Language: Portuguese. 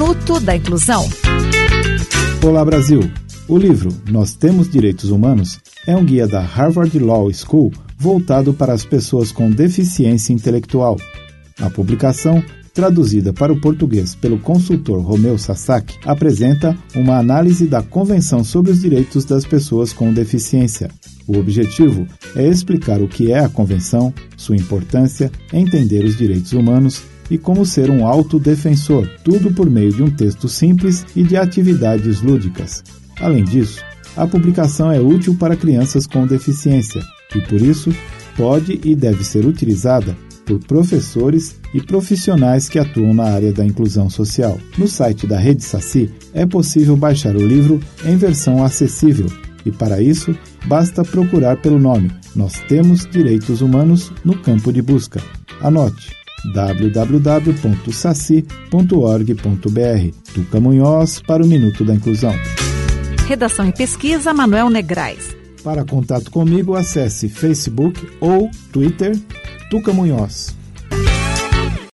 Minuto da Inclusão. Olá, Brasil! O livro Nós Temos Direitos Humanos é um guia da Harvard Law School voltado para as pessoas com deficiência intelectual. A publicação, traduzida para o português pelo consultor Romeu Sasaki, apresenta uma análise da Convenção sobre os Direitos das Pessoas com Deficiência. O objetivo é explicar o que é a Convenção, sua importância, entender os direitos humanos e como ser um autodefensor, tudo por meio de um texto simples e de atividades lúdicas. Além disso, a publicação é útil para crianças com deficiência e, por isso, pode e deve ser utilizada por professores e profissionais que atuam na área da inclusão social. No site da Rede Saci é possível baixar o livro em versão acessível e, para isso, basta procurar pelo nome Nós Temos Direitos Humanos no campo de busca. Anote www.saci.org.br. Tuca Munhoz para o Minuto da Inclusão. Redação e pesquisa, Manuel Negrais. Para contato comigo, acesse Facebook ou Twitter, Tuca Munhoz.